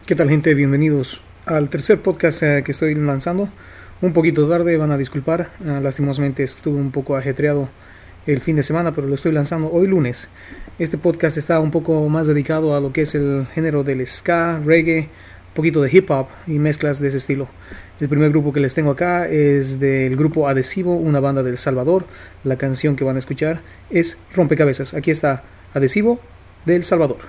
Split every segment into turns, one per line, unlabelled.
¿Qué tal, gente? Bienvenidos al tercer podcast que estoy lanzando. Un poquito tarde, van a disculpar. Lastimosamente estuve un poco ajetreado el fin de semana, pero lo estoy lanzando hoy lunes. Este podcast está un poco más dedicado a lo que es el género del ska, reggae, un poquito de hip hop y mezclas de ese estilo. El primer grupo que les tengo acá es del grupo Adhesivo, una banda de El Salvador. La canción que van a escuchar es Rompecabezas. Aquí está Adhesivo de El Salvador.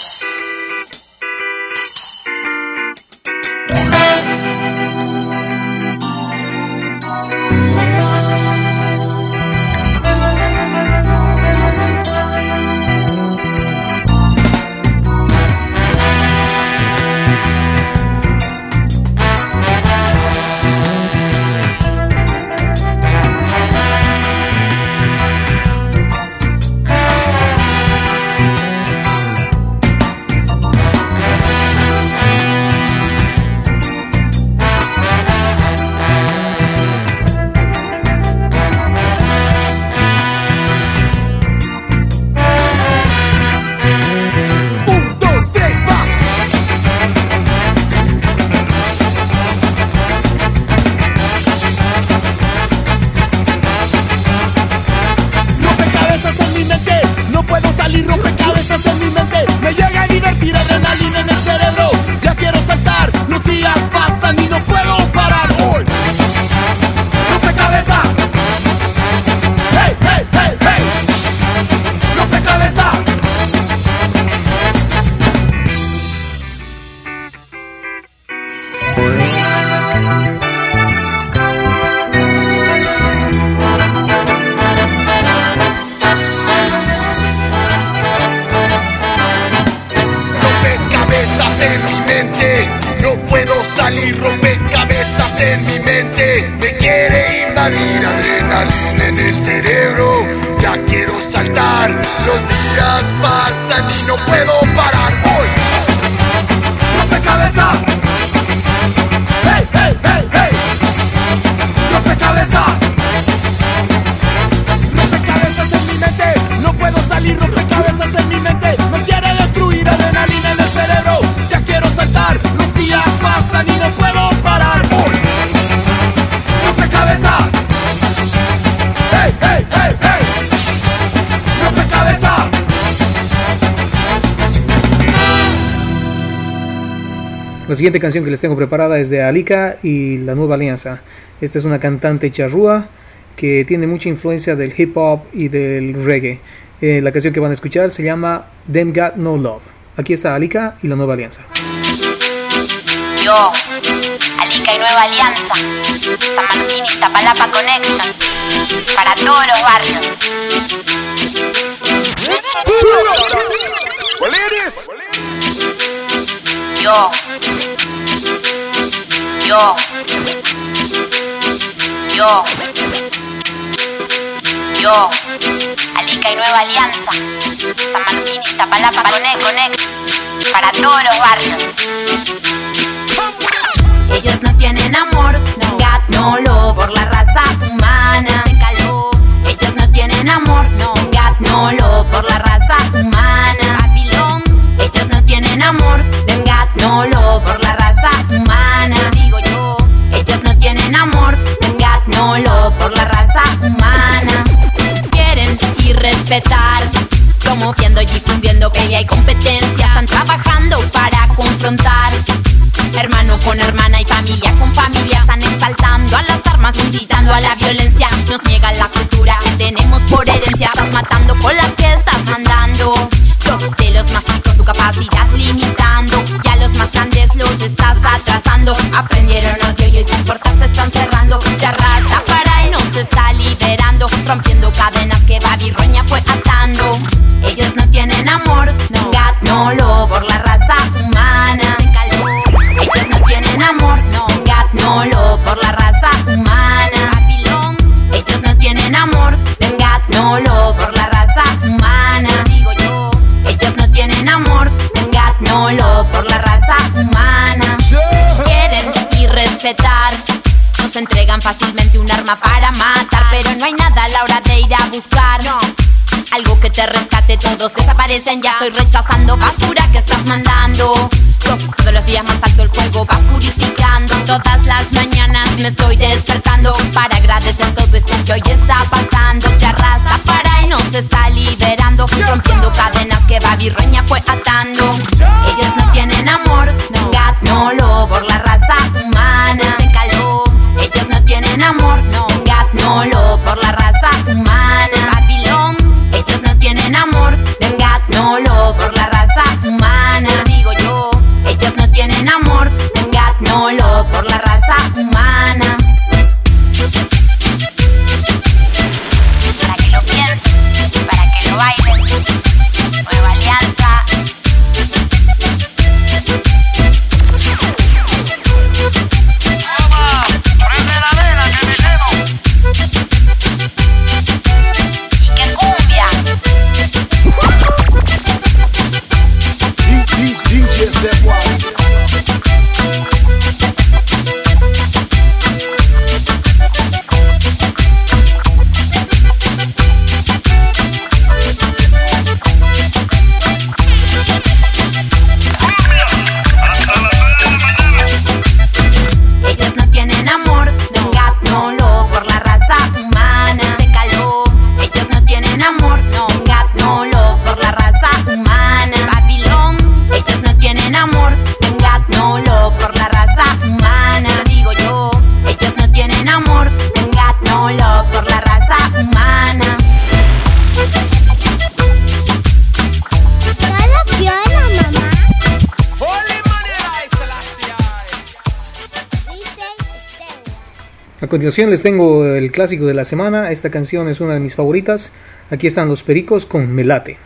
Rompecabezas en mi mente, me llega a divertir, adrenalina en el cerebro. Ya quiero saltar, los días pasan y no puedo parar. Hoy, rompecabezas. Hey, hey, hey, hey. Rompecabezas. No puedo salir, rompecabezas en mi mente. Me quiere invadir, adrenalina en el cerebro. Ya quiero saltar, los días pasan y no puedo parar. Hoy, rompecabezas. Hey, hey, hey, hey. Rompecabezas. Rompecabezas en mi mente. No puedo salir, rompecabezas en mi mente. Me quiere destruir, adrenalina en el cerebro. Ya quiero saltar, los días pasan y no puedo parar. Hoy, rompecabezas. Hey, hey, hey, hey. Rompecabezas.
La siguiente canción que les tengo preparada es de Alika y La Nueva Alianza. Esta es una cantante charrúa que tiene mucha influencia del hip hop y del reggae. La canción que van a escuchar se llama Them Got No Love. Aquí está Alika y La Nueva Alianza.
Yo, Alika y Nueva Alianza, San Martín, Iztapalapa Connection, para todos los barrios. Yo, Alika y Nueva Alianza, San Martín, Iztapalapa Connection, para todos los barrios. Ellos no tienen amor, no got no love por la raza humana. Ellos no tienen amor, no got no love por la raza humana. Ellos no tienen amor, them got no love por la raza humana. Digo yo, ellos no tienen amor, them got no love por la raza humana. Quieren y respetar, promoviendo y difundiendo pelea y competencia. Están trabajando para confrontar, hermano con hermana y familia con familia. Están exaltando a las armas, incitando a la violencia. Nos niegan la cultura que tenemos por herencia. Estás matando con la que estás mandando. De los más chicos tu capacidad limitando, y a los más grandes los estás atrasando. Aprendieron odio y sus puertas se están cerrando. Se arrastra para y no se está liberando, rompiendo cadenas que Babilonia fue atando. Ellos no tienen amor, no got no love por la raza humana. Ellos no tienen amor, no got no love por la raza humana. Ellos no tienen amor, them got no love por la raza humana. Digo yo, ellos no tienen amor, them got no love por la raza humana. Quieren y respetar, nos entregan fácilmente un arma para matar, pero no hay nada a la hora de ir a buscar. Algo que te rescate, todos desaparecen ya. Estoy rechazando basura que estás mandando. Todos los días más
A continuación les tengo el clásico de la semana. Esta canción es una de mis favoritas. Aquí están Los Pericos con Me Late.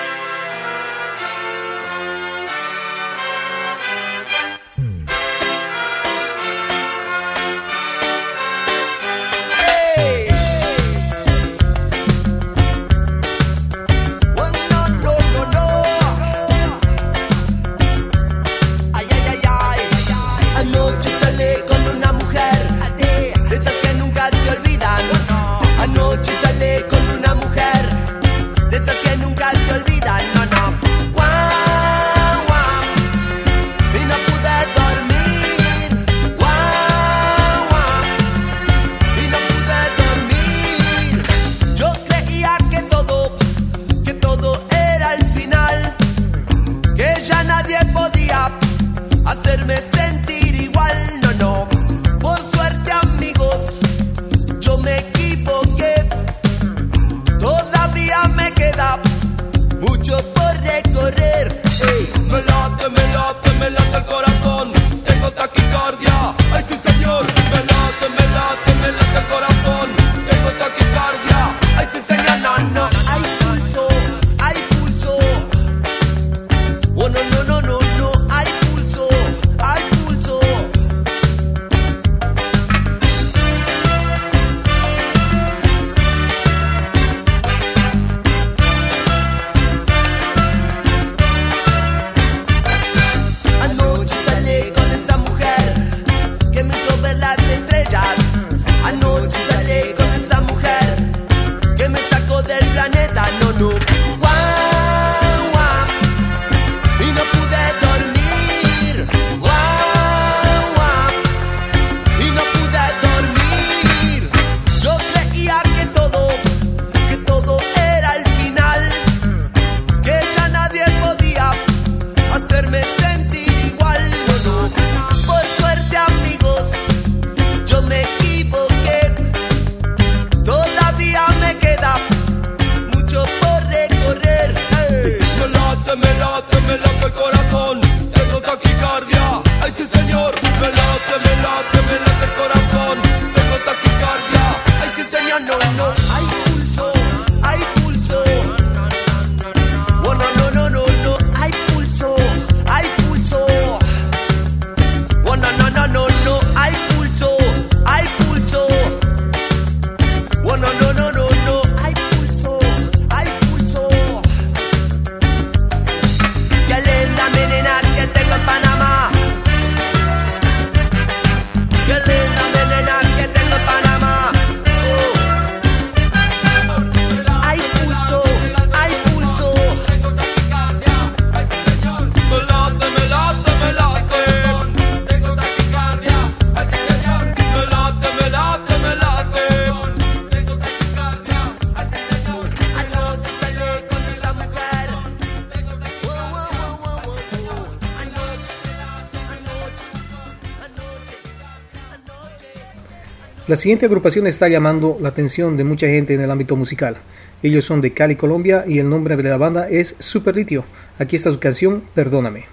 La siguiente agrupación está llamando la atención de mucha gente en el ámbito musical. Ellos son de Cali, Colombia, y el nombre de la banda es Super Litio. Aquí está su canción, Perdóname.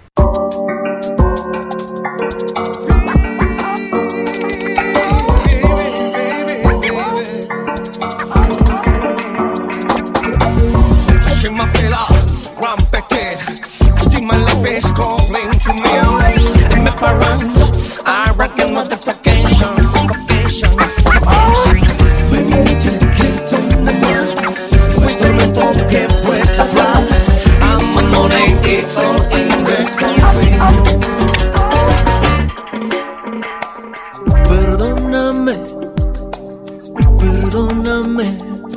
Perdóname,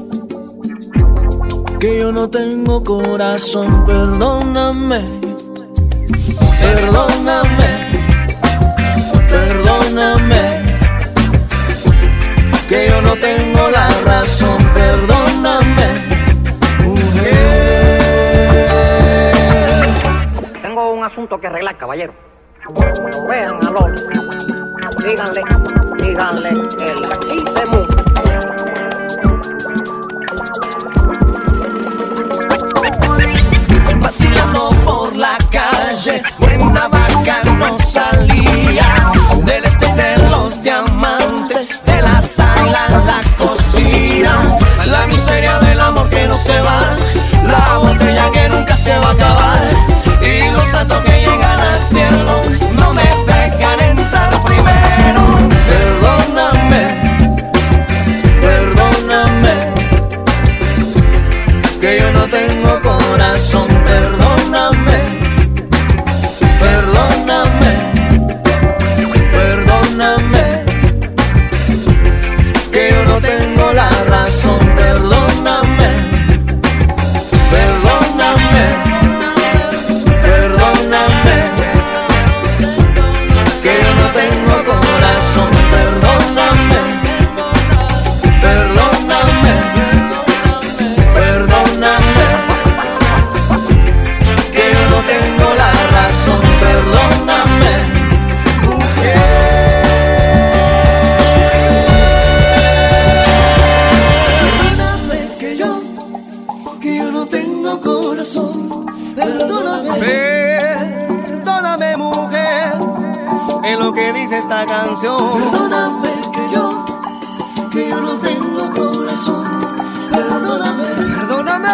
que yo no tengo corazón. Perdóname, perdóname, perdóname, que yo no tengo la razón. Perdóname, mujer.
Tengo un asunto que arreglar, caballero. Cuando vean a Lolo, díganle el Isemú.
Vacilando por la calle, buena vaca no salía del este de los diamantes, de las es lo que dice esta canción. Perdóname que yo no tengo corazón. Perdóname, perdóname,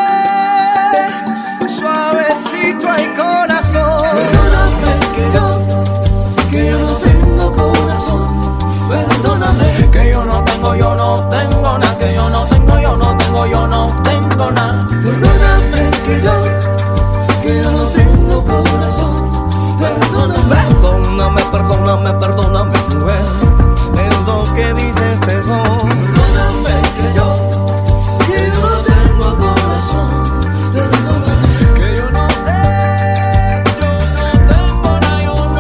suavecito hay corazón. Perdóname que yo no tengo corazón. Perdóname que yo no tengo nada, que yo no tengo nada. Perdóname que yo no tengo corazón. Perdóname, perdóname, perdóname, mujer, es lo que dice este son. Perdóname que yo no tengo corazón. Perdóname que yo no tengo nada.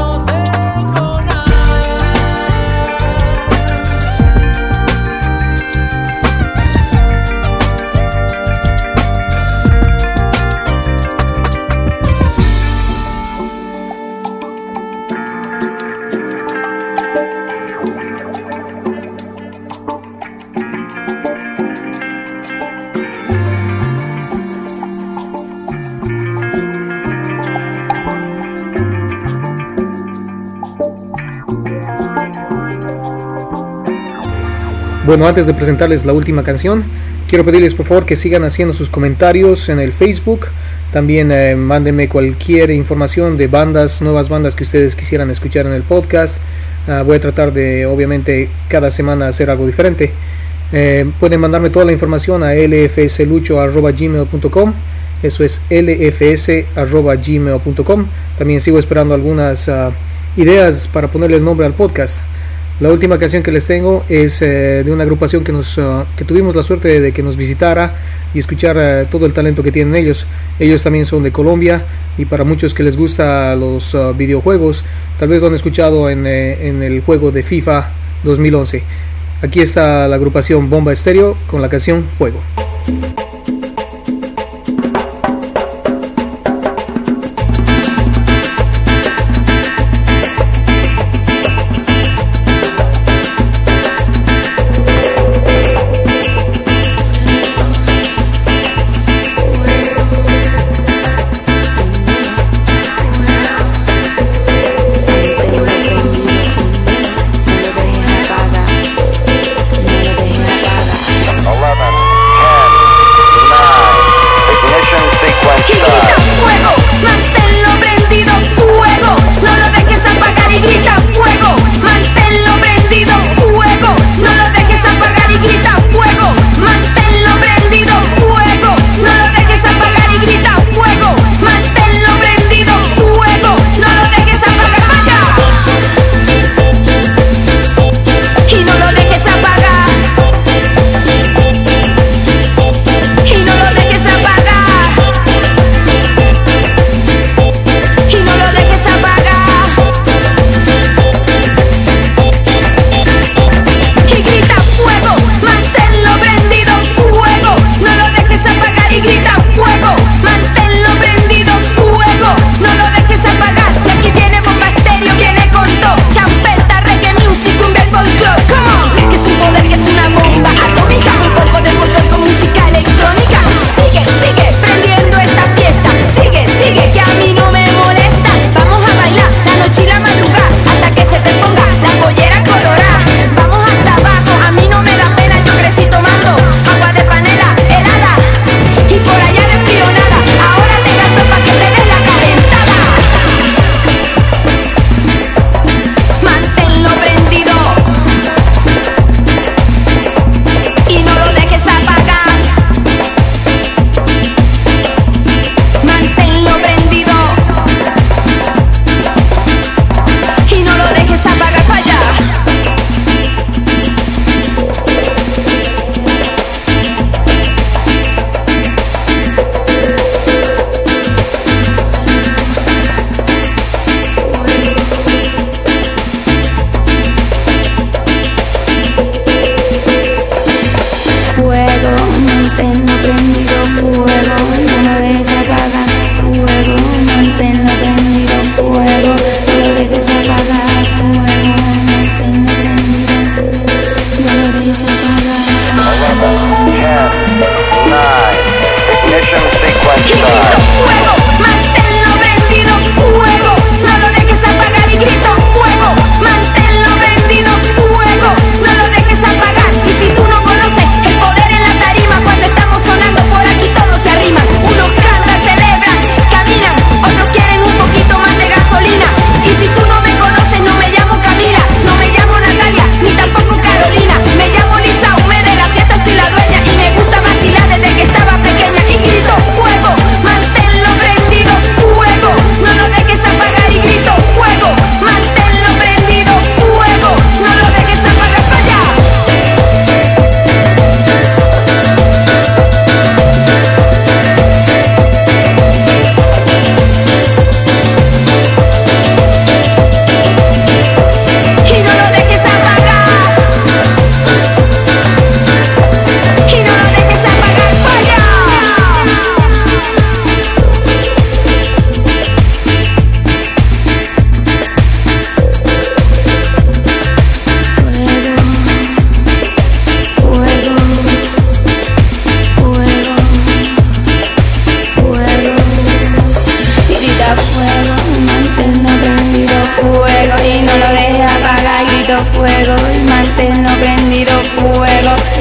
Bueno, antes de presentarles la última canción, quiero pedirles por favor que sigan haciendo sus comentarios en el Facebook. También mándenme cualquier información de bandas, nuevas bandas que ustedes quisieran escuchar en el podcast. Voy a tratar de, obviamente, cada semana hacer algo diferente. Pueden mandarme toda la información a lfslucho@gmail.com. Eso es lfs@gmail.com. También sigo esperando algunas ideas para ponerle el nombre al podcast. La última canción que les tengo es de una agrupación que tuvimos la suerte de que nos visitara y escuchar todo el talento que tienen ellos. Ellos también son de Colombia, y para muchos que les gusta los videojuegos, tal vez lo han escuchado en el juego de FIFA 2011. Aquí está la agrupación Bomba Estéreo con la canción Fuego.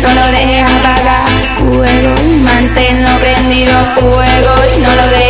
no lo dejes apagar. Fuego, manténlo prendido, fuego, no lo dejes